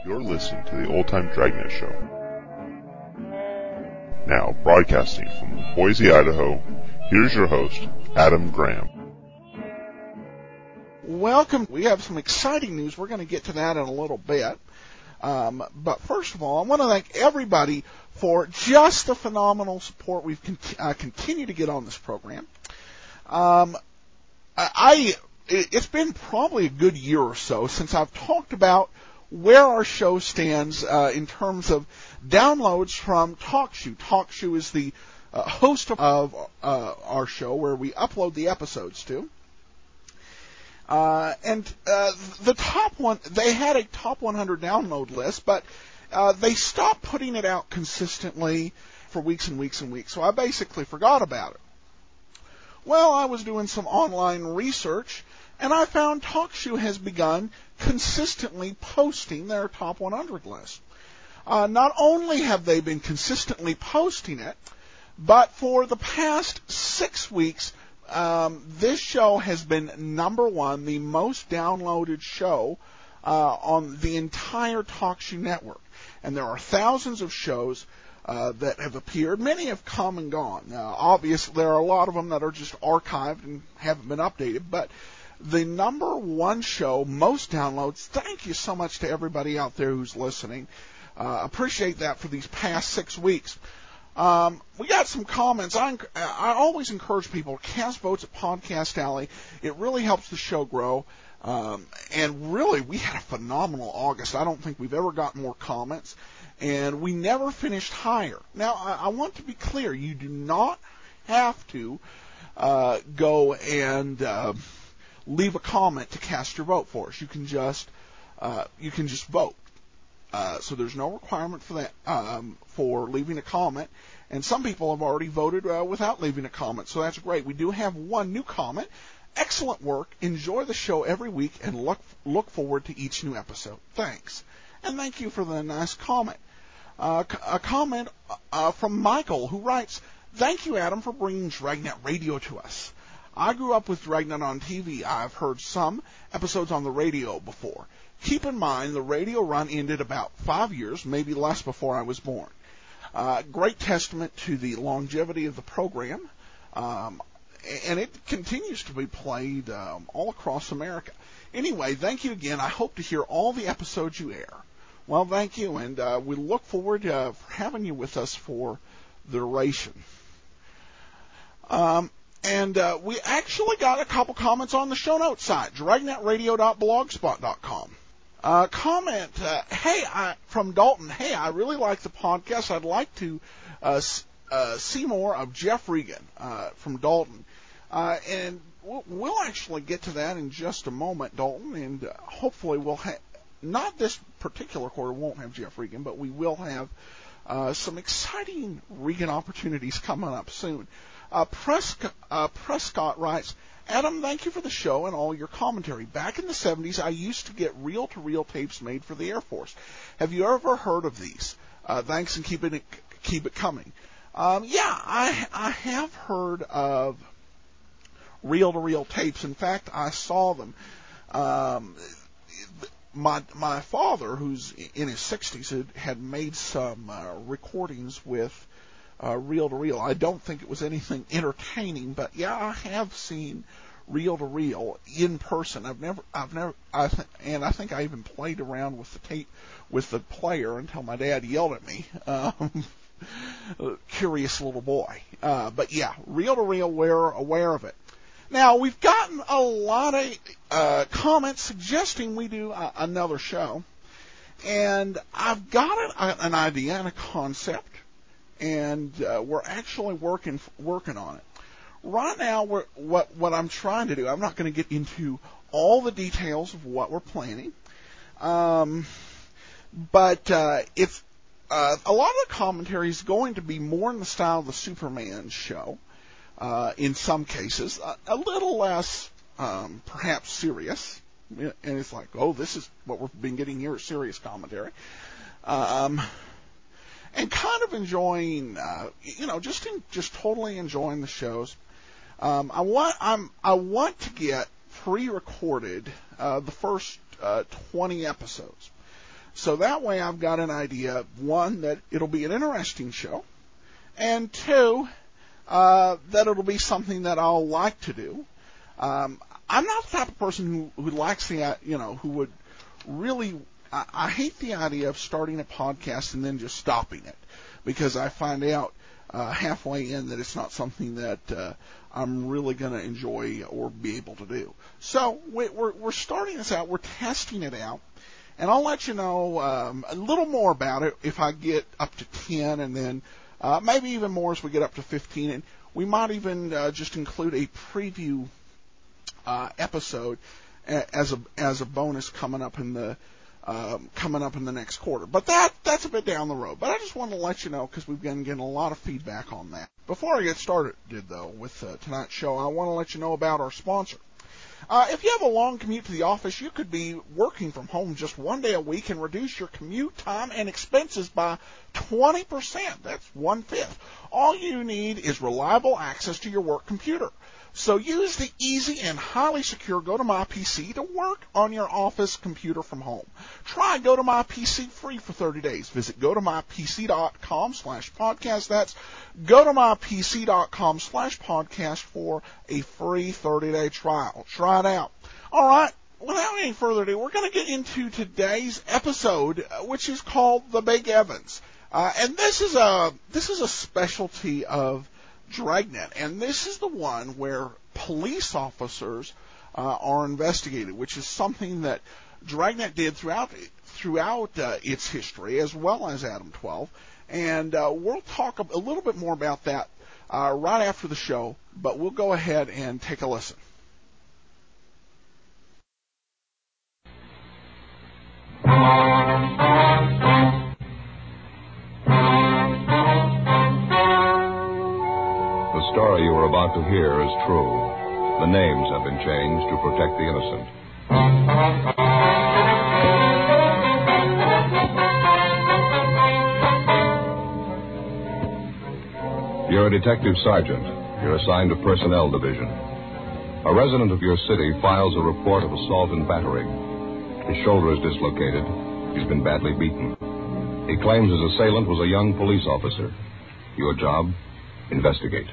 You're listening to the Old Time Dragnet Show. Now, broadcasting from Boise, Idaho, here's your host, Adam Graham. Welcome. We have some exciting news. We're going to get to that in a little bit. But first of all, I want to thank everybody for just the phenomenal support we've continued to get on this program. It's been probably a good year or so since I've talked about where our show stands in terms of downloads from TalkShoe. TalkShoe is the host of our show where we upload the episodes to. The top one, they had a top 100 download list, but they stopped putting it out consistently for weeks and weeks and weeks, so I basically forgot about it. Well, I was doing some online research, and I found TalkShoe has begun consistently posting their top 100 list. Not only have they been consistently posting it, but for the past 6 weeks, this show has been number one, the most downloaded show on the entire TalkShoe network. And there are thousands of shows that have appeared. Many have come and gone. Obviously, there are a lot of them that are just archived and haven't been updated. But the number one show, most downloads, thank you so much to everybody out there who's listening. Appreciate that for these past 6 weeks. We got some comments. I always encourage people to cast votes at Podcast Alley. It really helps the show grow. And really, we had a phenomenal August. I don't think we've ever gotten more comments. And we never finished higher. Now, I want to be clear. You do not have to go and leave a comment to cast your vote for us. You can just vote. So there's no requirement for that, for leaving a comment. And some people have already voted without leaving a comment, so that's great. We do have one new comment. Excellent work. Enjoy the show every week and look forward to each new episode. Thanks. And thank you for the nice comment. A comment from Michael, who writes, "Thank you, Adam, for bringing Dragnet Radio to us. I grew up with Dragnet on TV. I've heard some episodes on the radio before. Keep in mind, the radio run ended about 5 years, maybe less, before I was born. Great testament to the longevity of the program, and it continues to be played all across America. Anyway, thank you again. I hope to hear all the episodes you air." Well, thank you, and we look forward to having you with us for the duration. And we actually got a couple comments on the show notes site, dragnetradio.blogspot.com. Comment, from Dalton, "Hey, I really like the podcast. I'd like to see more of Jeff Regan," from Dalton. And we'll actually get to that in just a moment, Dalton, and hopefully we'll have, not this particular quarter won't have Jeff Regan, but we will have some exciting Regan opportunities coming up soon. Prescott writes, "Adam, thank you for the show and all your commentary. Back in the 70s, I used to get reel-to-reel tapes made for the Air Force. Have you ever heard of these? Thanks, and keep it coming." I have heard of reel-to-reel tapes. In fact, I saw them. My father, who's in his 60s, had made some recordings with reel-to-reel. I don't think it was anything entertaining, but yeah, I have seen reel-to-reel in person. I think I even played around with the tape, with the player, until my dad yelled at me. Curious little boy. But yeah, reel-to-reel, we're aware of it. Now, we've gotten a lot of comments suggesting we do another show, and I've got an idea and a concept, and we're actually working on it. Right now, what I'm trying to do, I'm not going to get into all the details of what we're planning, but it's a lot of the commentary is going to be more in the style of the Superman show. In some cases, a little less, perhaps serious, and it's like, oh, this is what we've been getting here, serious commentary, and kind of enjoying, just totally enjoying the shows. I want to get pre-recorded the first 20 episodes. So that way I've got an idea, one, that it'll be an interesting show, and two, that it'll be something that I'll like to do. I'm not the type of person who likes who would really, I hate the idea of starting a podcast and then just stopping it, because I find out halfway in that it's not something that I'm really going to enjoy or be able to do. So we're starting this out, we're testing it out, and I'll let you know a little more about it if I get up to 10, and then maybe even more as we get up to 15, and we might even just include a preview episode as a bonus coming up in the next quarter. But that's a bit down the road. But I just wanted to let you know, because we've been getting a lot of feedback on that. Before I get started, though, with tonight's show, I want to let you know about our sponsor. If you have a long commute to the office, you could be working from home just one day a week and reduce your commute time and expenses by 20%. That's 1/5. All you need is reliable access to your work computer. So use the easy and highly secure GoToMyPC to work on your office computer from home. Try GoToMyPC free for 30 days. Visit GoToMyPC.com/podcast. That's GoToMyPC.com/podcast for a free 30-day trial. Try it out. All right. Without any further ado, we're going to get into today's episode, which is called The Big Evans. And this is a specialty of Dragnet, and this is the one where police officers are investigated, which is something that Dragnet did throughout its history, as well as Adam 12. And we'll talk a little bit more about that right after the show, but we'll go ahead and take a listen. The story you are about to hear is true. The names have been changed to protect the innocent. You're a detective sergeant. You're assigned to Personnel Division. A resident of your city files a report of assault and battery. His shoulder is dislocated. He's been badly beaten. He claims his assailant was a young police officer. Your job? Investigate.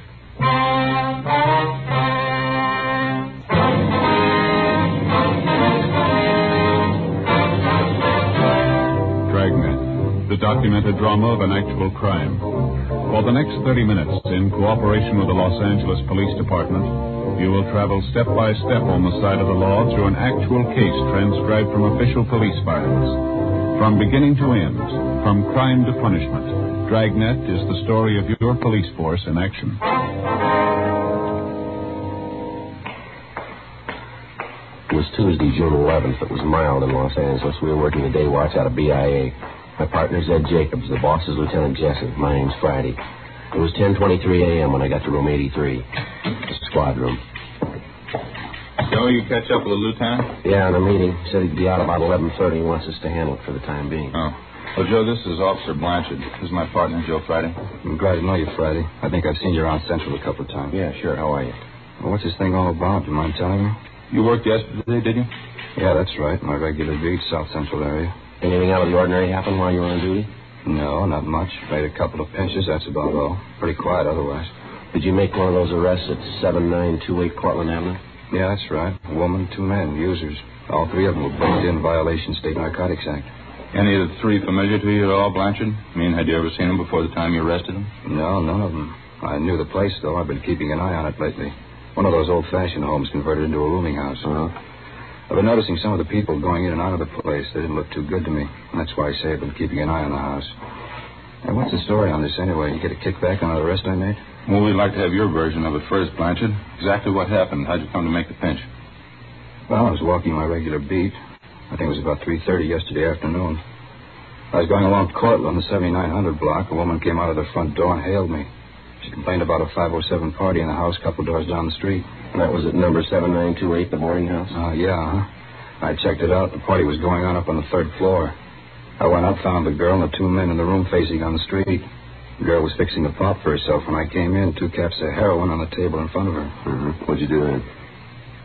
Dragnet, the documented drama of an actual crime. For the next 30 minutes, in cooperation with the Los Angeles Police Department, you will travel step by step on the side of the law through an actual case transcribed from official police files. From beginning to end, from crime to punishment, Dragnet is the story of your police force in action. It was Tuesday, June 11th. It was mild in Los Angeles. We were working the day watch out of BIA. My partner's Ed Jacobs. The boss is Lieutenant Jessup. My name's Friday. It was 10:23 a.m. when I got to room 83, the squad room. So you catch up with the lieutenant? Yeah, in a meeting. He said he'd be out about 11:30. He wants us to handle it for the time being. Oh. Well, Joe, this is Officer Blanchard. This is my partner, Joe Friday. I'm glad to know you, Friday. I think I've seen you around Central a couple of times. Yeah, sure. How are you? Well, what's this thing all about? Do you mind telling me? You worked yesterday, did you? Yeah, that's right. My regular beat, South Central area. Anything out of the ordinary happen while you were on duty? No, not much. Made a couple of pinches, that's about all. Pretty quiet otherwise. Did you make one of those arrests at 7928 Cortlandt Avenue? Yeah, that's right. A woman, 2 men, users. All 3 of them were booked in violation State Narcotics Act. Any of the 3 familiar to you at all, Blanchard? I mean, had you ever seen them before the time you arrested them? No, none of them. I knew the place, though. I've been keeping an eye on it lately. One of those old-fashioned homes converted into a rooming house. Uh-huh. I've been noticing some of the people going in and out of the place. They didn't look too good to me. And that's why I say I've been keeping an eye on the house. Hey, what's the story on this anyway? You get a kickback on the arrest I made? Well, we'd like to have your version of it first, Blanchard. Exactly what happened. How'd you come to make the pinch? Well, I was walking my regular beat. I think it was about 3:30 yesterday afternoon. I was going along Cortlandt, the 7900 block. A woman came out of the front door and hailed me. She complained about a 507 party in the house a couple doors down the street. And that was at number 7928, the boarding house? Yeah. I checked it out. The party was going on up on the 3rd floor. I went up, found the girl and the 2 men in the room facing on the street. The girl was fixing a pop for herself when I came in. 2 caps of heroin on the table in front of her. Mm-hmm. What'd you do then?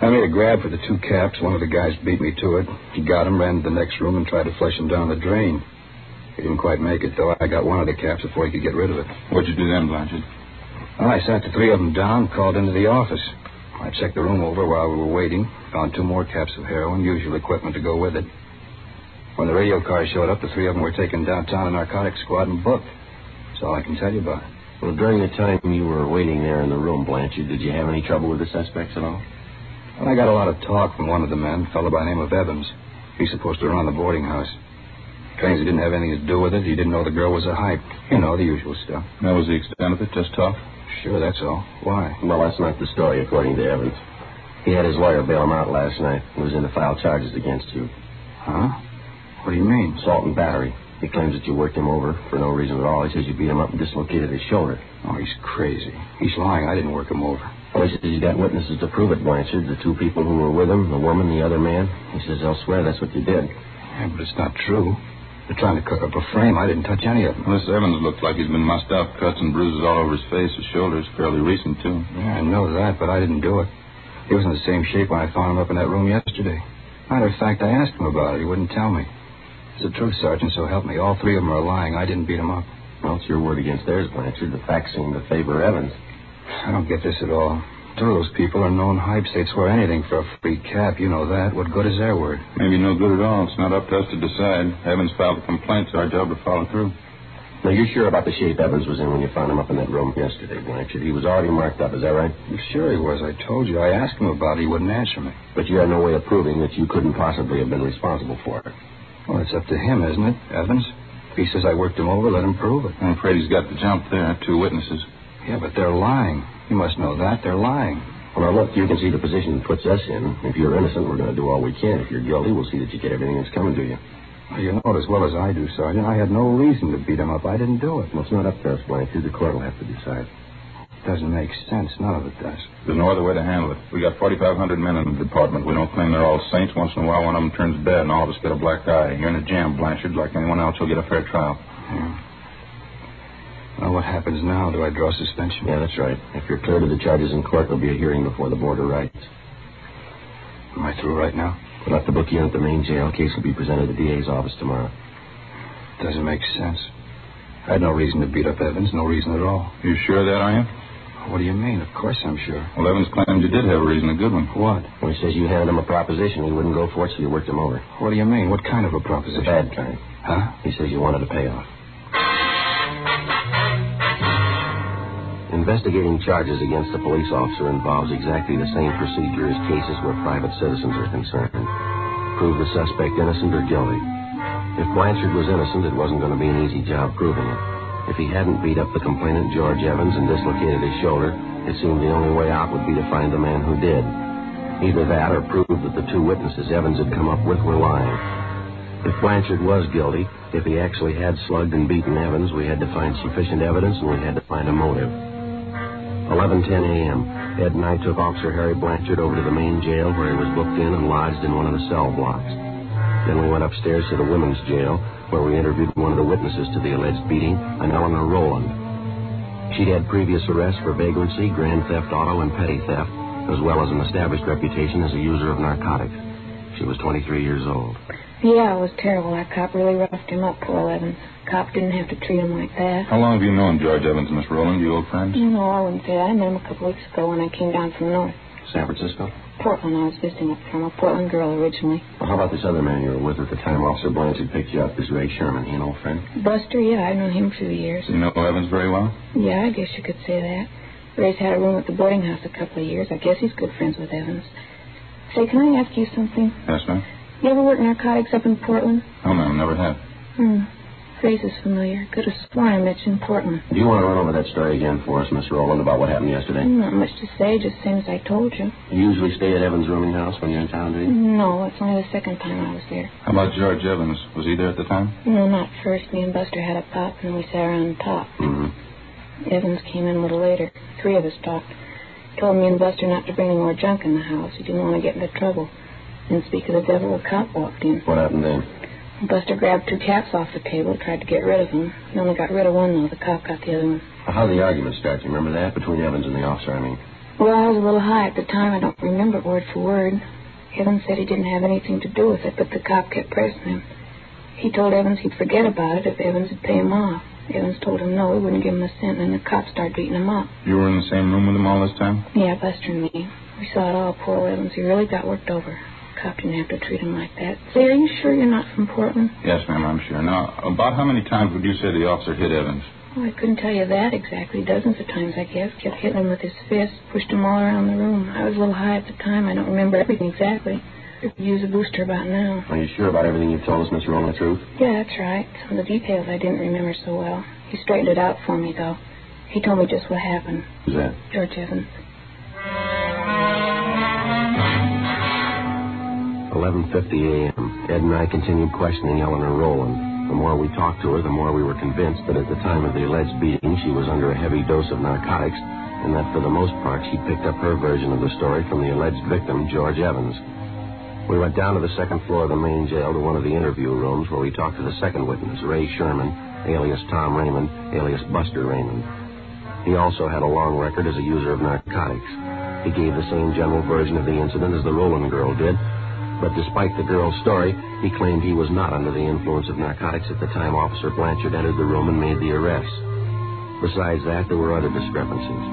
I made a grab for the 2 caps. One of the guys beat me to it. He got him, ran to the next room, and tried to flush him down the drain. He didn't quite make it, though. I got one of the caps before he could get rid of it. What'd you do then, Blanchard? Well, I sat the 3 of them down, called into the office. I checked the room over while we were waiting, found 2 more caps of heroin, usual equipment to go with it. When the radio car showed up, the 3 of them were taken downtown to narcotics squad and booked. That's all I can tell you about it. Well, during the time you were waiting there in the room, Blanchard, did you have any trouble with the suspects at all? Well, I got a lot of talk from one of the men, a fellow by the name of Evans. He's supposed to run the boarding house. Claims he didn't have anything to do with it. He didn't know the girl was a hype. You know, the usual stuff. That was the extent of it, just talk? Sure, that's all. Why? Well, that's not the story, according to Evans. He had his lawyer bail him out last night. He was in to file charges against you. Huh? What do you mean? Assault and battery. He claims that you worked him over for no reason at all. He says you beat him up and dislocated his shoulder. Oh, he's crazy. He's lying. I didn't work him over. Well, he says he's got witnesses to prove it, Blanchard. The 2 people who were with him, the woman, the other man. He says they'll swear that's what you did. Yeah, but it's not true. They're trying to cook up a frame. I didn't touch any of them. Well, this Evans looks like he's been mussed up. Cuts and bruises all over his face. His shoulder's fairly recent, too. Yeah, I know that, but I didn't do it. He was in the same shape when I found him up in that room yesterday. Matter of fact, I asked him about it. He wouldn't tell me. It's the truth, Sergeant, so help me. All 3 of them are lying. I didn't beat them up. Well, it's your word against theirs, Blanchard. The facts seem to favor Evans. I don't get this at all. 2 of those people are known hypes. They'd swear anything for a free cap. You know that. What good is their word? Maybe no good at all. It's not up to us to decide. Evans filed a complaint. It's our job to follow through. Now, you're sure about the shape Evans was in when you found him up in that room yesterday, Blanchard? He was already marked up, is that right? I'm sure he was. I told you. I asked him about it. He wouldn't answer me. But you have no way of proving that you couldn't possibly have been responsible for it. Well, it's up to him, isn't it, Evans? If he says I worked him over, let him prove it. I'm afraid he's got the jump there. 2 witnesses. Yeah, but they're lying. You must know that. They're lying. Well, now, look, you can see the position it puts us in. If you're innocent, we're going to do all we can. If you're guilty, we'll see that you get everything that's coming to you. Well, you know it as well as I do, Sergeant. I had no reason to beat him up. I didn't do it. Well, it's not up to us, Blanchard. The court will have to decide. Doesn't make sense. None of it does. There's no other way to handle it. We got 4,500 men in the department. We don't claim they're all saints. Once in a while, one of them turns bad, and all of us get a black eye. You're in a jam, Blanchard. Like anyone else, you'll get a fair trial. Yeah. Well, what happens now? Do I draw suspension? Yeah, that's right. If you're cleared of the charges in court, there'll be a hearing before the Board of Rights. Am I through right now? We'll have to book you in at the main jail. Case will be presented at the DA's office tomorrow. Doesn't make sense. I had no reason to beat up Evans. No reason at all. You sure of that, are you? What do you mean? Of course I'm sure. Well, Evans claimed you did have a reason, a good one. What? Well, he says you handed him a proposition. He wouldn't go for it, so you worked him over. What do you mean? What kind of a proposition? The bad kind. Huh? He says you wanted a payoff. Investigating charges against a police officer involves exactly the same procedure as cases where private citizens are concerned. Prove the suspect innocent or guilty. If Blanchard was innocent, it wasn't going to be an easy job proving it. If he hadn't beat up the complainant, George Evans, and dislocated his shoulder, it seemed the only way out would be to find the man who did. Either that or prove that the 2 witnesses Evans had come up with were lying. If Blanchard was guilty, if he actually had slugged and beaten Evans, we had to find sufficient evidence and we had to find a motive. 11:10 a.m., Ed and I took Officer Harry Blanchard over to the main jail where he was booked in and lodged in one of the cell blocks. Then we went upstairs to the women's jail where we interviewed one of the witnesses to the alleged beating, an Eleanor Rowland. She'd had previous arrests for vagrancy, grand theft auto, and petty theft, as well as an established reputation as a user of narcotics. She was 23 years old. Yeah, it was terrible. That cop really roughed him up, poor Evans. Cop didn't have to treat him like that. How long have you known George Evans, Miss Rowland? You old friends? No, I wouldn't say that. I met him a couple weeks ago when I came down from north. San Francisco? Portland. I was visiting up from a Portland girl originally. Well, how about this other man you were with at the time Officer Blanchard picked you up, this Ray Sherman? He an old friend? Buster, yeah, I've known him through the years. You know Evans very well? Yeah, I guess you could say that. Ray's had a room at the boarding house a couple of years. I guess he's good friends with Evans. Say, can I ask you something? Yes, ma'am. You ever worked narcotics up in Portland? No, ma'am, never have. Phrase is familiar. Could have sworn I met you in Portland. Do you want to run over that story again for us, Miss Rowland, about what happened yesterday? Not much to say, just same as I told you. You usually stay at Evans' rooming house when you're in town, do you? No, it's only the second time I was there. How about George Evans? Was he there at the time? No, not first. Me and Buster had a pop, and then we sat around and talked. Evans came in a little later. 3 of us talked. Told me and Buster not to bring any more junk in the house. He didn't want to get into trouble. Didn't speak of the devil. A cop walked in. What happened then? Buster grabbed 2 caps off the table, tried to get rid of them. He only got rid of one, though. The cop got the other one. How did the argument start? Do you remember that? Between Evans and the officer, I mean. Well, I was a little high at the time. I don't remember it word for word. Evans said he didn't have anything to do with it, but the cop kept pressing him. He told Evans he'd forget about it if Evans would pay him off. Evans told him no, he wouldn't give him a cent, and the cop started beating him up. You were in the same room with him all this time? Yeah, Buster and me. We saw it all. Poor Evans. He really got worked over. The cop didn't have to treat him like that. Say, are you sure you're not from Portland? Yes, ma'am, I'm sure. Now, about how many times would you say the officer hit Evans? Oh, I couldn't tell you that exactly. Dozens of times, I guess. Kept hitting him with his fist, pushed him all around the room. I was a little high at the time. I don't remember everything exactly. Could use a booster about now. Are you sure about everything you've told us, Mr. Rolling the Truth? Yeah, that's right. Some of the details I didn't remember so well. He straightened it out for me, though. He told me just what happened. Who's that? George Evans. 11:50 a.m. Ed and I continued questioning Eleanor Rowland. The more we talked to her, the more we were convinced that at the time of the alleged beating, she was under a heavy dose of narcotics, and that for the most part, she picked up her version of the story from the alleged victim, George Evans. We went down to the second floor of the main jail to one of the interview rooms where we talked to the second witness, Ray Sherman, alias Tom Raymond, alias Buster Raymond. He also had a long record as a user of narcotics. He gave the same general version of the incident as the Rowland girl did, but despite the girl's story, he claimed he was not under the influence of narcotics at the time Officer Blanchard entered the room and made the arrest. Besides that, there were other discrepancies.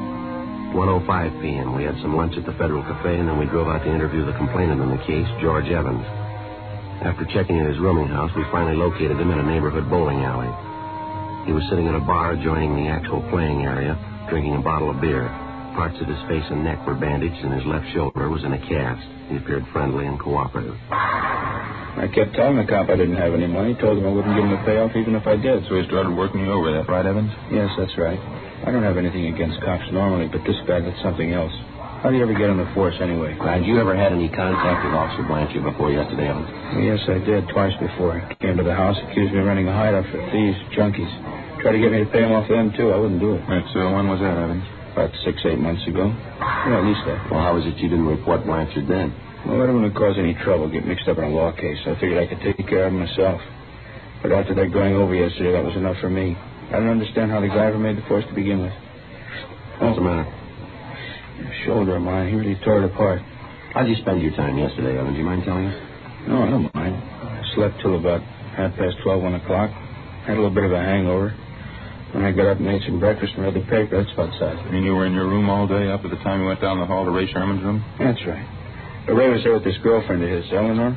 1:05 p.m., we had some lunch at the Federal Cafe, and then we drove out to interview the complainant in the case, George Evans. After checking in his rooming house, we finally located him in a neighborhood bowling alley. He was sitting at a bar adjoining the actual playing area, drinking a bottle of beer. Parts of his face and neck were bandaged, and his left shoulder was in a cast. He appeared friendly and cooperative. I kept telling the cop I didn't have any money. Told him I wouldn't give him a payoff even if I did. So he started working you over. That right, Evans? Yes, that's right. I don't have anything against cops normally, but this guy did something else. How do you ever get on the force anyway? Had you ever had any contact with Officer Blanchard before yesterday, Evans? Yes, I did. Twice before. He came to the house, accused me of running a hideout for thieves, junkies. Tried to get me to pay him off them, too. I wouldn't do it. Right, so when was that, Evans? About 6-8 months ago. Yeah, at least that. Well, how was it you didn't report Blanchard then? Well, I didn't want to cause any trouble, get mixed up in a law case. I figured I could take care of it myself. But after that going over yesterday, that was enough for me. I don't understand how the guy ever made the force to begin with. What's the matter? The shoulder of mine, he really tore it apart. How'd you spend your time yesterday, Evan? Do you mind telling us? No, I don't mind. I slept till about 12:30, 1 o'clock. Had a little bit of a hangover. When I got up and ate some breakfast and read the paper, that's about sad. You mean you were in your room all day up at the time you went down the hall to Ray Sherman's room? That's right. But Ray was there with this girlfriend of his, Eleanor.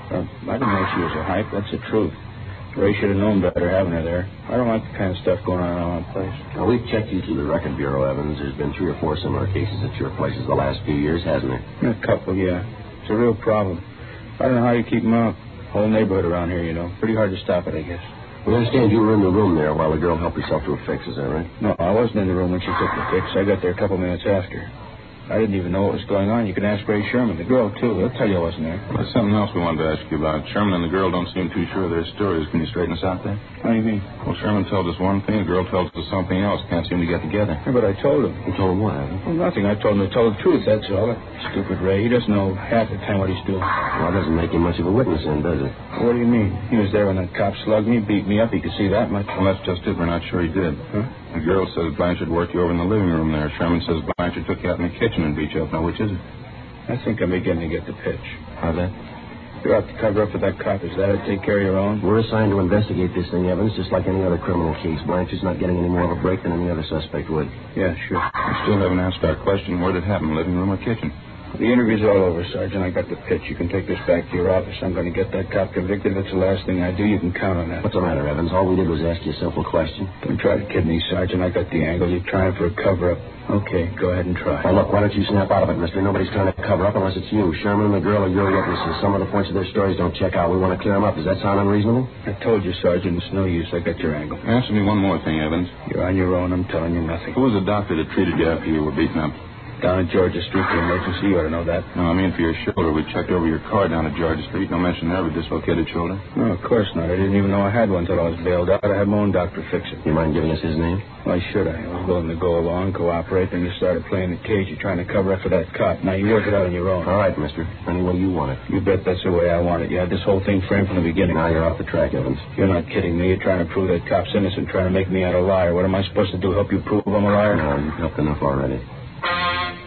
I didn't know she was a hype. That's the truth. Ray should have known better having her there. I don't like the kind of stuff going on in our place. Now, we've checked you through the record bureau, Evans. There's been 3 or 4 similar cases at your places the last few years, hasn't there? A couple, yeah. It's a real problem. I don't know how you keep them out. Whole neighborhood around here, you know. Pretty hard to stop it, I guess. We understand you were in the room there while the girl helped herself to a fix, is that right? No, I wasn't in the room when she took the fix. I got there a couple minutes after. I didn't even know what was going on. You can ask Ray Sherman, the girl, too. They'll tell you I wasn't there. There's something else we wanted to ask you about. Sherman and the girl don't seem too sure of their stories. Can you straighten us out there? What do you mean? Well, Sherman tells us one thing, the girl tells us something else. Can't seem to get together. Yeah, but I told him. You told him what, Evan? Well, nothing. I told him to tell the truth, that's all. That stupid Ray. He doesn't know half the time what he's doing. Well, that doesn't make him much of a witness then, does it? What do you mean? He was there when that cop slugged me, beat me up. He could see that much. Well, that's just it. We're not sure he did. Huh? The girl says Blanchard worked you over in the living room there. Sherman says Blanchard took you out in the kitchen and beat you up. Now, which is it? I think I'm beginning to get the pitch. How's that? You're out to cover up for that cop. Is that it? Take care of your own? We're assigned to investigate this thing, Evans, just like any other criminal case. Blanchard's not getting any more of a break than any other suspect would. Yeah, sure. We still haven't asked our question. Where did it happen, living room or kitchen? The interview's all over, Sergeant. I got the pitch. You can take this back to your office. I'm going to get that cop convicted. If it's the last thing I do, you can count on that. What's the matter, Evans? All we did was ask you a simple question. Don't try to kid me, Sergeant. I got the angle. You're trying for a cover-up. Okay, go ahead and try. Now, look, why don't you snap out of it, mister? Nobody's trying to cover up unless it's you. Sherman and the girl are your witnesses. Some of the points of their stories don't check out. We want to clear them up. Does that sound unreasonable? I told you, Sergeant. It's no use. I got your angle. Answer me one more thing, Evans. You're on your own. I'm telling you nothing. Who was the doctor that treated you after you were beaten up? Down at Georgia Street, the emergency. You ought to know that. No, I mean for your shoulder. We checked over your car down at Georgia Street. No mention there of a dislocated shoulder. No, of course not. I didn't even know I had one until I was bailed out. I had my own doctor fix it. You mind giving us his name? Why should I? I was willing to go along, cooperate, then you started playing the cage. You're trying to cover up for that cop. Now you work it out on your own. All right, mister. Any way you want it. You bet that's the way I want it. You had this whole thing framed from the beginning. Now you're off the track, Evans. You're not kidding me. You're trying to prove that cop's innocent, trying to make me out a liar. What am I supposed to do, help you prove I'm a liar? No, you've helped enough already.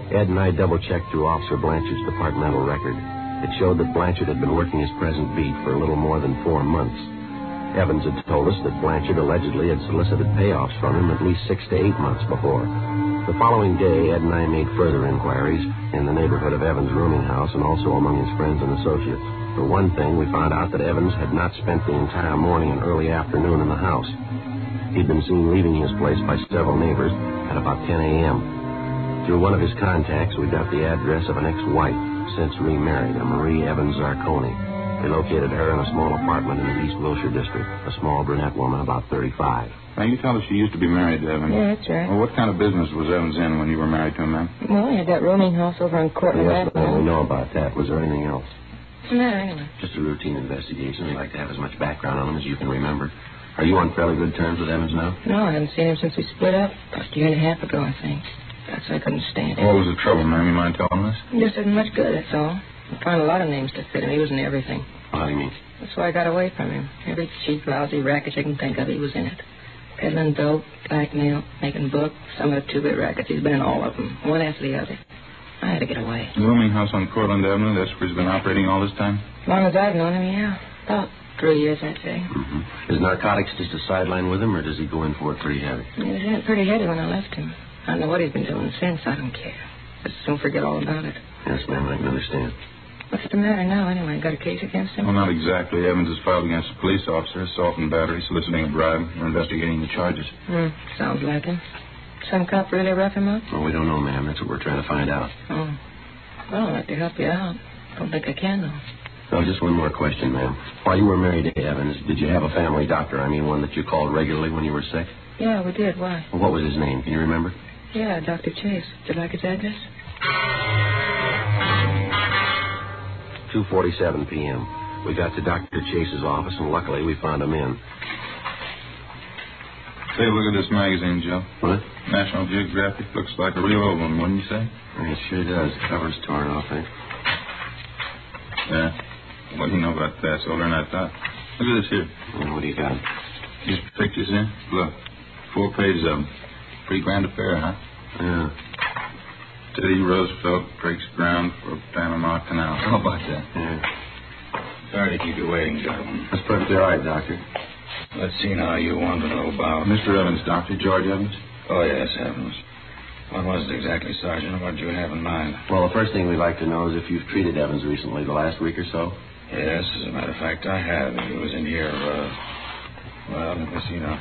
Ed and I double-checked through Officer Blanchard's departmental record. It showed that Blanchard had been working his present beat for a little more than 4 months. Evans had told us that Blanchard allegedly had solicited payoffs from him at least 6 to 8 months before. The following day, Ed and I made further inquiries in the neighborhood of Evans' rooming house and also among his friends and associates. For one thing, we found out that Evans had not spent the entire morning and early afternoon in the house. He'd been seen leaving his place by several neighbors at about 10 a.m. Through one of his contacts, we got the address of an ex-wife, since remarried, a Marie Evans Zarconi. They located her in a small apartment in the East Wilshire district, a small brunette woman about 35. Now, you tell us she used to be married to Evans. Yeah, that's right. Well, what kind of business was Evans in when you were married to him, ma'am? Well, he had that rooming house over on Cortland Yes, Avenue. ma'am, we know about that. Was there anything else? What's the matter, anyway? Just a routine investigation. We'd like to have as much background on him as you can remember. Are you on fairly good terms with Evans now? No, I haven't seen him since we split up. About a year and a half ago, I think. That's why I couldn't stand it. What was the trouble, ma'am? You mind telling us? He just isn't much good, that's all. I found a lot of names to fit him. He was in everything. How do you mean? That's why I got away from him. Every cheap, lousy racket you can think of, he was in it. Peddling dope, blackmail, making book, some of the two-bit rackets. He's been in all of them, one after the other. I had to get away. The rooming house on Cortland Avenue, that's where he's been operating all this time? As long as I've known him, yeah. About 3 years, I'd say. Mm-hmm. Is narcotics just a sideline with him, or does he go in for it pretty heavy? He was in it pretty heavy when I left him. I don't know what he's been doing since. I don't care. Just soon forget all about it. Yes, ma'am, I can understand. What's the matter now, anyway? Got a case against him? Well, not exactly. Evans has filed against a police officer, assault and battery, soliciting a bribe. We're investigating the charges. Sounds like him. Some cop really rough him up? Well, we don't know, ma'am. That's what we're trying to find out. Oh. Well, I'd like to help you out. Don't think I can, though. Oh, just one more question, ma'am. While you were married to Evans, did you have a family doctor? I mean, one that you called regularly when you were sick? Yeah, we did. Why? Well, what was his name? Can you remember? Yeah, Dr. Chase. Would you like his address? 2:47 p.m. We got to Dr. Chase's office, and luckily we found him in. Say, look at this magazine, Joe. What? National Geographic. Looks like a real old one, wouldn't you say? It sure does. The cover's torn off, eh? Yeah. What do you know about that? It's older than I thought. Look at this here. Well, what do you got? These pictures in. Look. 4 pages of them. Pretty grand affair, huh? Yeah. Teddy Roosevelt breaks ground for Panama Canal. How about that? Yeah. Sorry to keep you waiting, gentlemen. That's perfectly all right, Doctor. Let's see now. You want to know about... Mr. Evans, Dr. George Evans? Oh, yes, Evans. What was it exactly, Sergeant? What did you have in mind? Well, the first thing we'd like to know is if you've treated Evans recently, the last week or so. Yes, as a matter of fact, I have. He was in here, well, let me see now.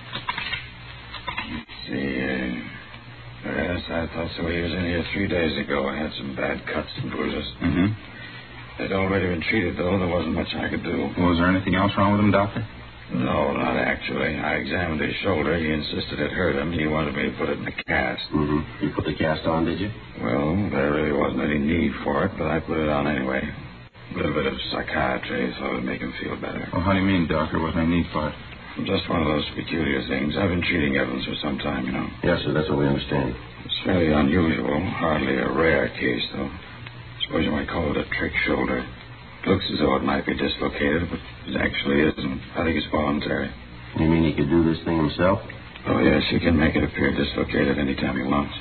Let's see, yes, I thought so. He was in here 3 days ago. I had some bad cuts and bruises. Mm-hmm. They'd already been treated, though. There wasn't much I could do. Was there anything else wrong with him, Doctor? No, not actually. I examined his shoulder. He insisted it hurt him. He wanted me to put it in a cast. Mm-hmm. You put the cast on, did you? Well, there really wasn't any need for it, but I put it on anyway. A little bit of psychiatry, so it would make him feel better. Well, how do you mean, Doctor? Wasn't any need for it? Just one of those peculiar things. I've been treating Evans for some time, you know. Yes, sir. That's what we understand. It's fairly unusual. Hardly a rare case, though. Suppose you might call it a trick shoulder. Looks as though it might be dislocated, but it actually isn't. I think it's voluntary. You mean he could do this thing himself? Oh, yes, he can make it appear dislocated anytime he wants.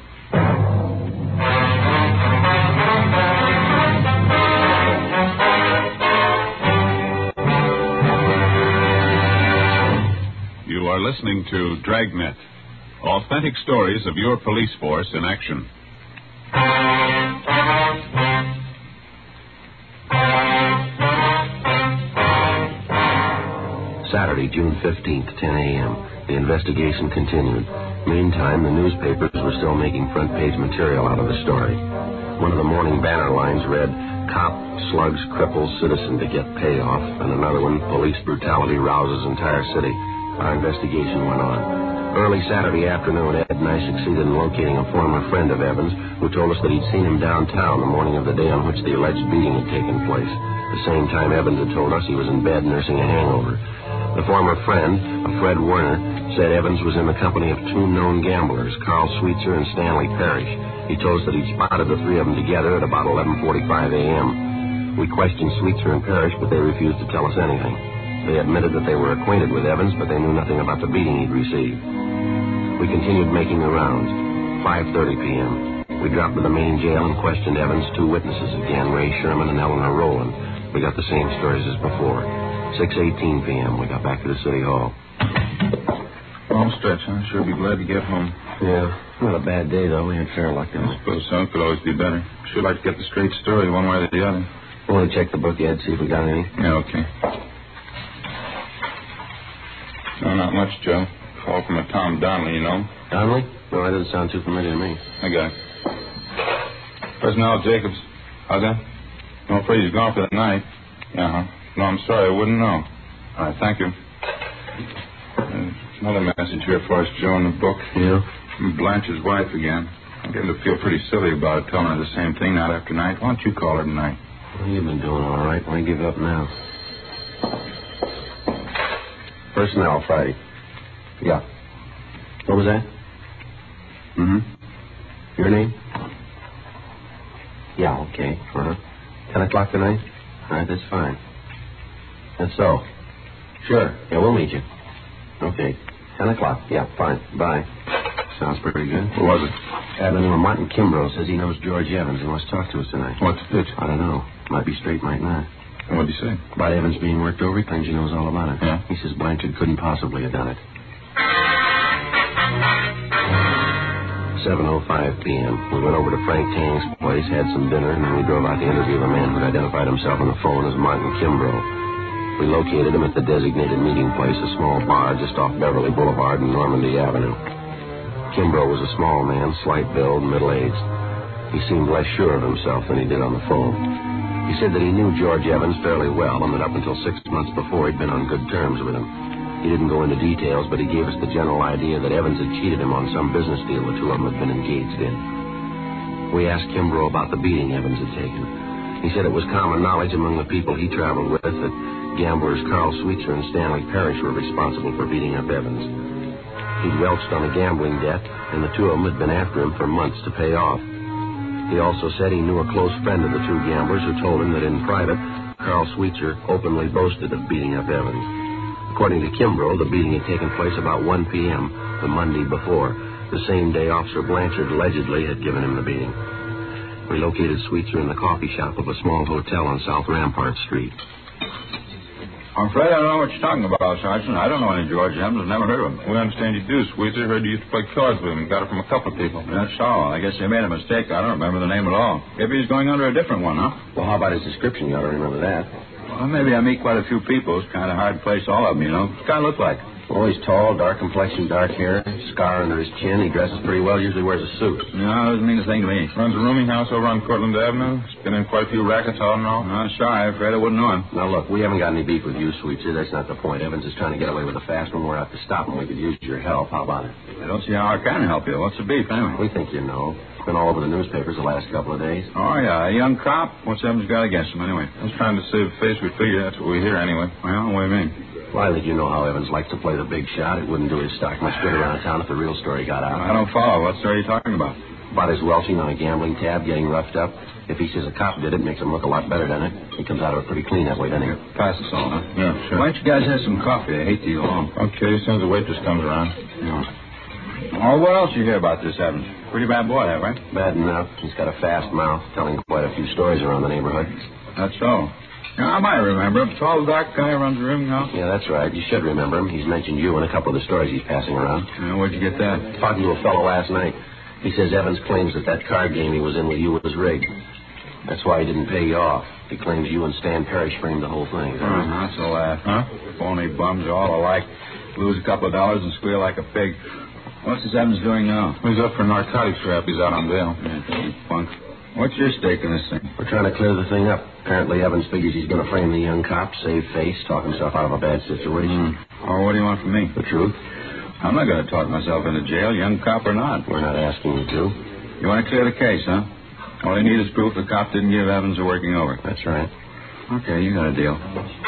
You are listening to Dragnet, authentic stories of your police force in action. Saturday, June 15th, 10 a.m. The investigation continued. Meantime, the newspapers were still making front-page material out of the story. One of the morning banner lines read, "Cop slugs cripples citizen to get payoff," and another one, "Police brutality rouses entire city." Our investigation went on. Early Saturday afternoon, Ed and I succeeded in locating a former friend of Evans who told us that he'd seen him downtown the morning of the day on which the alleged beating had taken place. At the same time, Evans had told us he was in bed nursing a hangover. The former friend, a Fred Werner, said Evans was in the company of 2 known gamblers, Carl Sweetser and Stanley Parrish. He told us that he'd spotted the 3 of them together at about 11:45 a.m. We questioned Sweetser and Parrish, but they refused to tell us anything. They admitted that they were acquainted with Evans, but they knew nothing about the beating he'd received. We continued making the rounds. 5:30 p.m. We dropped to the main jail and questioned Evans' two witnesses again, Ray Sherman and Eleanor Rowland. We got the same stories as before. 6:18 p.m. We got back to the city hall. Long stretch, huh? Sure be glad to get home. Yeah, not a bad day, though. We had fair luck, didn't we? I suppose so. Could always be better. Sure like to get the straight story one way or the other. Want to check the book, Ed, see if we got any? Yeah, okay. No, not much, Joe. Call from a Tom Donnelly, you know. Donnelly? No, that doesn't sound too familiar to me. I got it. Personnel Jacobs. How's that? I'm afraid he's gone for the night. Uh-huh. No, I'm sorry. I wouldn't know. All right, thank you. Another message here for us, Joe, in the book. Yeah? From Blanche's wife again. I'm getting to feel pretty silly about it, telling her the same thing night after night. Why don't you call her tonight? Well, you've been doing all right. Why give up now? Personnel, Friday. Yeah. What was that? Mm-hmm. Your name? Yeah, okay. 10 o'clock tonight? All right, that's fine. That's so. Sure. Yeah, we'll meet you. Okay. 10 o'clock. Yeah, fine. Bye. Sounds pretty good. Who was it? The name of Martin Kimbrough says he knows George Evans and wants to talk to us tonight. What's the pitch? I don't know. Might be straight, might not. What'd he say? About Evans being worked over. He claims he knows all about it. Yeah? He says Blanchard couldn't possibly have done it. 7:05 p.m. We went over to Frank Tang's place, had some dinner, and then we drove out to interview the man who'd identified himself on the phone as Martin Kimbrough. We located him at the designated meeting place, a small bar just off Beverly Boulevard and Normandy Avenue. Kimbrough was a small man, slight build, middle-aged. He seemed less sure of himself than he did on the phone. He said that he knew George Evans fairly well and that up until 6 months before he'd been on good terms with him. He didn't go into details, but he gave us the general idea that Evans had cheated him on some business deal the two of them had been engaged in. We asked Kimbrough about the beating Evans had taken. He said it was common knowledge among the people he traveled with that gamblers Carl Sweetser and Stanley Parrish were responsible for beating up Evans. He'd welched on a gambling debt, and the two of them had been after him for months to pay off. He also said he knew a close friend of the two gamblers who told him that in private, Carl Sweetser openly boasted of beating up Evans. According to Kimbrough, the beating had taken place about 1 p.m. the Monday before, the same day Officer Blanchard allegedly had given him the beating. We located Sweetser in the coffee shop of a small hotel on South Rampart Street. I'm afraid I don't know what you're talking about, Sergeant. I don't know any George Evans. I've never heard of him. We understand you do, Sweetser. Heard you used to play cards with him. Got it from a couple of people. That's all. I guess they made a mistake. I don't remember the name at all. Maybe he's going under a different one, huh? Well, how about his description? You ought to remember that. Well, maybe I meet quite a few people. It's kind of hard to place all of them, you know. What's guy look like? Well, he's tall, dark complexion, dark hair, scar under his chin. He dresses pretty well, usually wears a suit. No, it doesn't mean a thing to me. Runs a rooming house over on Cortlandt Avenue. He's been in quite a few rackets all in all. No, sorry. I'm afraid I wouldn't know him. Now, look, we haven't got any beef with you, Sweetser. That's not the point. Evans is trying to get away with a fast one. We're out to stop him. We could use your help. How about it? I don't see how I can help you. What's the beef, anyway? We think you know. It's been all over the newspapers the last couple of days. Oh, yeah. A young cop? What's Evans got against him, anyway? I was trying to save face. We figure that's what we hear anyway. Well, what do you mean? Well, I think you know how Evans likes to play the big shot. It wouldn't do his stock much good around town if the real story got out. I don't follow. What story are you talking about? About his welching on a gambling tab, getting roughed up. If he says a cop did it, makes him look a lot better, doesn't it? He comes out of it pretty clean that way, doesn't he? Pass us all, huh? Yeah, sure. Why don't you guys have some coffee? I hate to eat alone. Okay, as soon as the waitress comes around. Yeah. Oh, what else you hear about this Evans? Pretty bad boy, that, right? Bad enough. He's got a fast mouth, telling quite a few stories around the neighborhood. That's so. Yeah, I might remember him. Tall, dark guy runs a rooming house. Yeah, that's right. You should remember him. He's mentioned you in a couple of the stories he's passing around. Where'd you get that? Talking to a fellow last night. He says Evans claims that card game he was in with you was rigged. That's why he didn't pay you off. He claims you and Stan Parrish framed the whole thing. That's a laugh. Huh? Phony bums all alike. Lose a couple of dollars and squeal like a pig. What's this Evans doing now? He's up for narcotics rap. He's out on bail. Punk. What's your stake in this thing? We're trying to clear the thing up. Apparently, Evans figures he's going to frame the young cop, save face, talk himself out of a bad situation. Oh, what do you want from me? The truth. I'm not going to talk myself into jail, young cop or not. We're not asking you to. You want to clear the case, huh? All you need is proof the cop didn't give Evans a working over. That's right. Okay, you got a deal.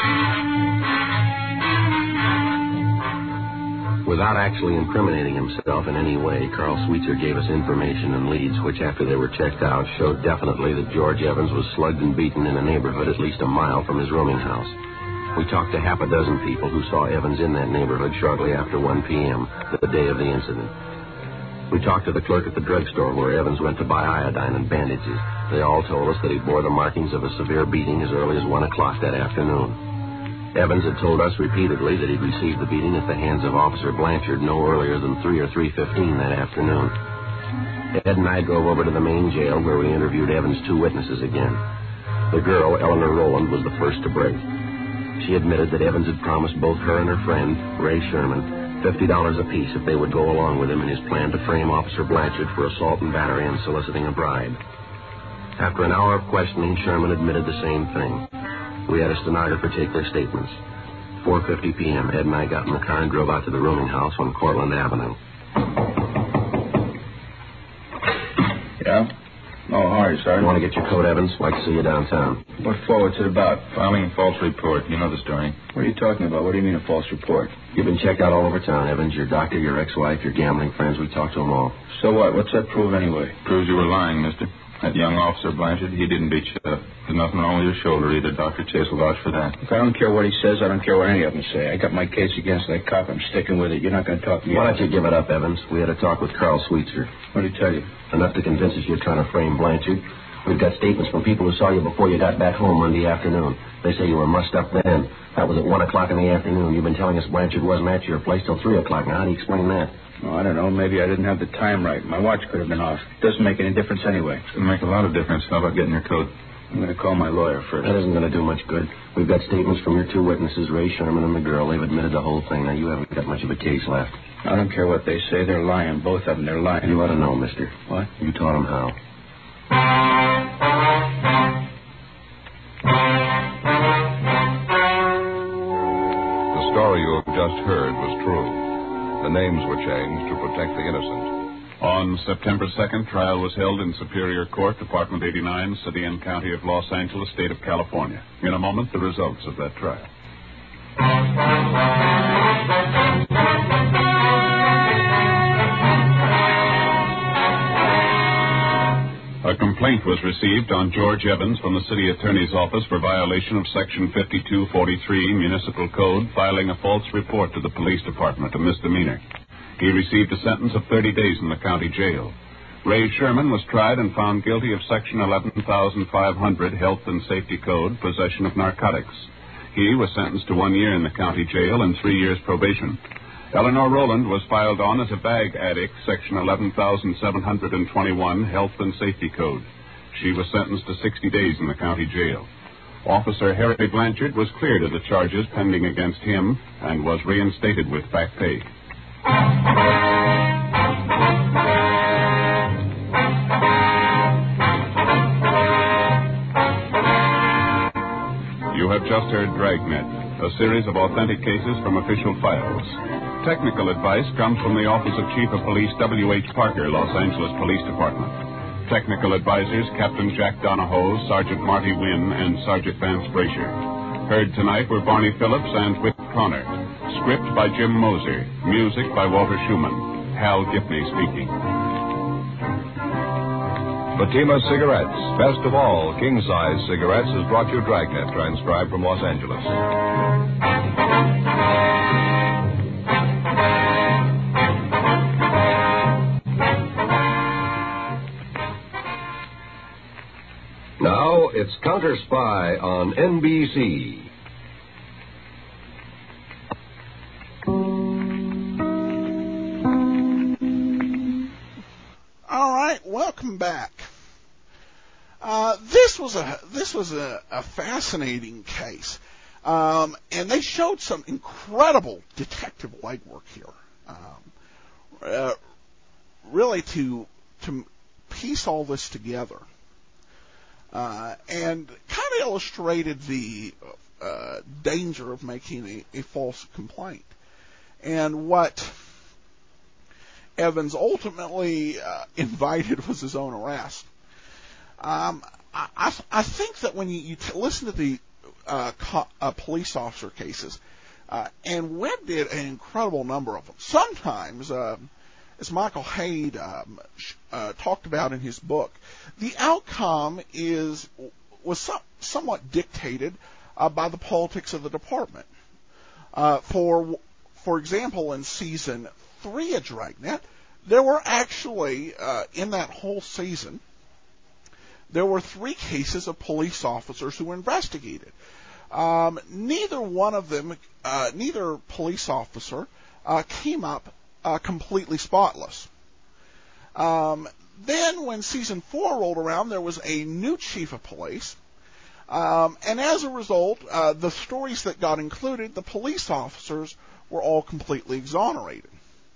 Without actually incriminating himself in any way, Carl Sweetser gave us information and leads which, after they were checked out, showed definitely that George Evans was slugged and beaten in a neighborhood at least a mile from his rooming house. We talked to half a dozen people who saw Evans in that neighborhood shortly after 1 p.m., the day of the incident. We talked to the clerk at the drugstore where Evans went to buy iodine and bandages. They all told us that he bore the markings of a severe beating as early as 1 o'clock that afternoon. Evans had told us repeatedly that he'd received the beating at the hands of Officer Blanchard no earlier than 3 or 3:15 that afternoon. Ed and I drove over to the main jail where we interviewed Evans' 2 witnesses again. The girl, Eleanor Rowland, was the first to break. She admitted that Evans had promised both her and her friend, Ray Sherman, $50 apiece if they would go along with him in his plan to frame Officer Blanchard for assault and battery and soliciting a bribe. After an hour of questioning, Sherman admitted the same thing. We had a stenographer take their statements. 4:50 p.m., Ed and I got in the car and drove out to the rooming house on Cortlandt Avenue. Yeah? Oh, hi, Sergeant. You want to get your coat, Evans? Like to see you downtown. What for? What's it about? Filing a false report. You know the story. What are you talking about? What do you mean a false report? You've been checked out all over town, Evans. Your doctor, your ex-wife, your gambling friends. We talked to them all. So what? What's that prove anyway? Proves you were lying, mister. That young Officer Blanchard, he didn't beat you up. There's nothing wrong with your shoulder either. Dr. Chase will vouch for that. Look, I don't care what he says. I don't care what any of them say. I got my case against that cop. I'm sticking with it. You're not going to talk to me. Why don't you give it up, Evans? We had a talk with Carl Sweetser. What did he tell you? Enough to convince us you're trying to frame Blanchard. We've got statements from people who saw you before you got back home Monday afternoon. They say you were mussed up then. That was at 1 o'clock in the afternoon. You've been telling us Blanchard wasn't at your place till 3 o'clock. Now, how do you explain that? Oh, I don't know. Maybe I didn't have the time right. My watch could have been off. Doesn't make any difference anyway. It's going to make a lot of difference. How about getting your coat? I'm going to call my lawyer first. That isn't going to do much good. We've got statements from your 2 witnesses, Ray Sherman and the girl. They've admitted the whole thing. Now, you haven't got much of a case left. I don't care what they say. They're lying. Both of them. They're lying. You ought to know, mister. What? You taught them how. The story you have just heard was true. The names were changed to protect the innocent. On September 2nd, trial was held in Superior Court, Department 89, City and County of Los Angeles, State of California. In a moment, the results of that trial. A complaint was received on George Evans from the city attorney's office for violation of Section 5243 Municipal Code, filing a false report to the police department, a misdemeanor. He received a sentence of 30 days in the county jail. Ray Sherman was tried and found guilty of Section 11,500 Health and Safety Code, possession of narcotics. He was sentenced to 1 year in the county jail and 3 years probation. Eleanor Rowland was filed on as a bag addict, Section 11,721 Health and Safety Code. She was sentenced to 60 days in the county jail. Officer Harry Blanchard was cleared of the charges pending against him and was reinstated with back pay. You have just heard Dragnet, a series of authentic cases from official files. Technical advice comes from the Office of Chief of Police W.H. Parker, Los Angeles Police Department. Technical advisors Captain Jack Donahoe, Sergeant Marty Wynn, and Sergeant Vance Brasher. Heard tonight were Barney Phillips and Whit Connor. Script by Jim Moser. Music by Walter Schumann. Hal Gipney speaking. Fatima Cigarettes, best of all king-size cigarettes, has brought you Dragnet, transcribed from Los Angeles. Now it's Counter Spy on NBC. All right, welcome back. This was a fascinating case, and they showed some incredible detective legwork here, really to piece all this together, and kind of illustrated the danger of making a false complaint, and what Evans ultimately invited was his own arrest. I think that when you listen to the police officer cases, and Webb did an incredible number of them. Sometimes, as Michael Haid talked about in his book, the outcome was somewhat dictated by the politics of the department. For example, in season 3 of Dragnet, there were actually, in that whole season, there were 3 cases of police officers who were investigated. Neither police officer came up completely spotless. Then when season 4 rolled around, there was a new chief of police. And as a result, the stories that got included, the police officers were all completely exonerated.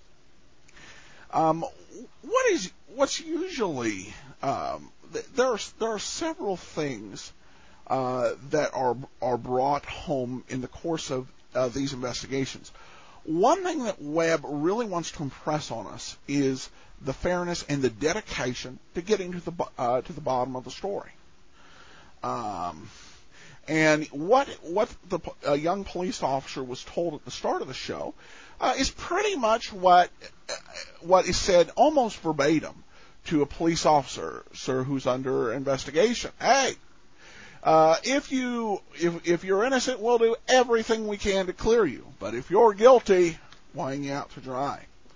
What's usually, there are several things that are brought home in the course of these investigations. One thing that Webb really wants to impress on us is the fairness and the dedication to getting to the bottom of the story. And what the young police officer was told at the start of the show is pretty much what is said almost verbatim to a police officer who's under investigation. Hey, if you're innocent, we'll do everything we can to clear you. But if you're guilty, we'll hang you out to dry.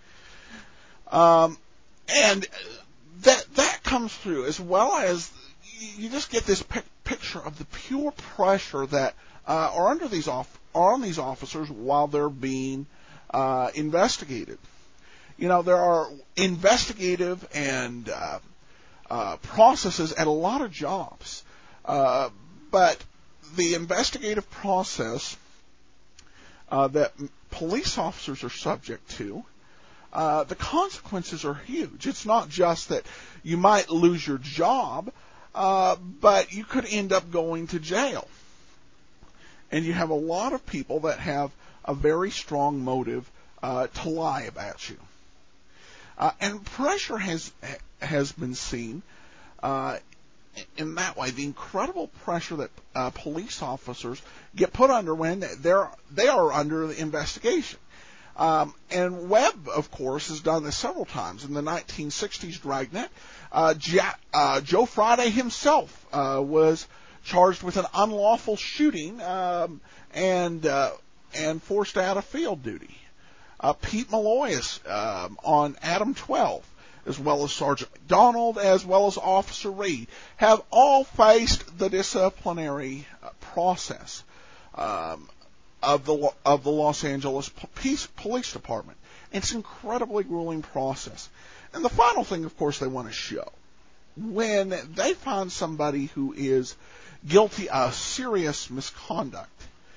And that comes through, as well as you just get this picture of the pure pressure that are on these officers while they're being investigated. You know, there are investigative and processes at a lot of jobs, but the investigative process that police officers are subject to, the consequences are huge. It's not just that you might lose your job, but you could end up going to jail. And you have a lot of people that have a very strong motive to lie about you. And pressure has been seen in that way. The incredible pressure that police officers get put under when they are under the investigation. And Webb, of course, has done this several times. In the 1960s Dragnet, Joe Friday himself was charged with an unlawful shooting and forced out of field duty. Pete Malloy is on Adam 12, as well as Sergeant McDonald, as well as Officer Reed, have all faced the disciplinary process of the Los Angeles Police Department. It's an incredibly grueling process. And the final thing, of course, they want to show, when they find somebody who is guilty of serious misconduct,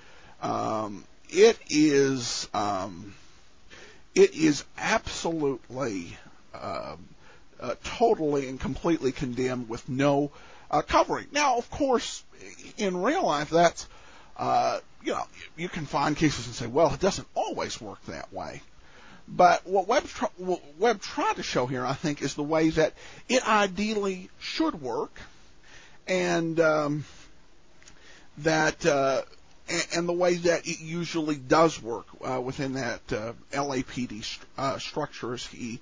it is absolutely, totally and completely condemned with no covering. Now, of course, in real life, that's you can find cases and say, well, it doesn't always work that way. But what Webb tried to show here, I think, is the way that it ideally should work, and the way that it usually does work within that LAPD structure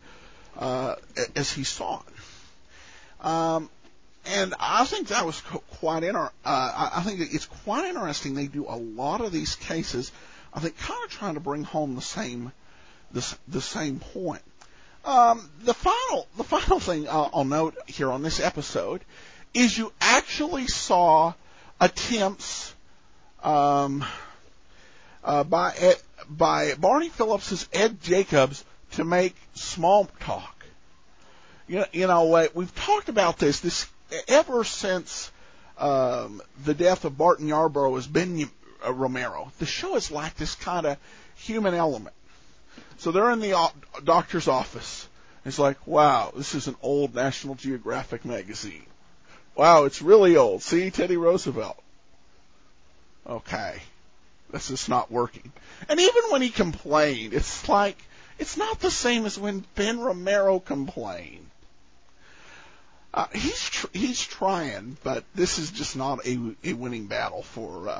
as he saw it. And I think that was quite I think it's quite interesting. They do a lot of these cases, I think, kind of trying to bring home the same point. The final thing I'll note here on this episode is you actually saw attempts by Barney Phillips' Ed Jacobs to make small talk. You know, we've talked about this ever since the death of Barton Yarborough as Ben Romero. The show has lacked this kind of human element. So they're in the doctor's office. It's like, wow, this is an old National Geographic magazine. Wow, it's really old. See, Teddy Roosevelt. Okay, this is not working. And even when he complained, it's like, it's not the same as when Ben Romero complained. He's trying, but this is just not a winning battle for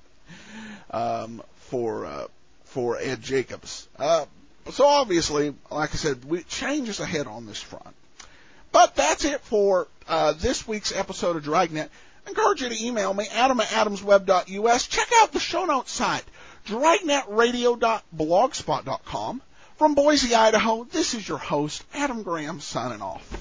Ed Jacobs. So obviously, like I said, change is ahead on this front. But that's it for this week's episode of Dragnet. I encourage you to email me, adam@adamsweb.us. Check out the show notes site, dragnetradio.blogspot.com, From Boise, Idaho, this is your host, Adam Graham, signing off.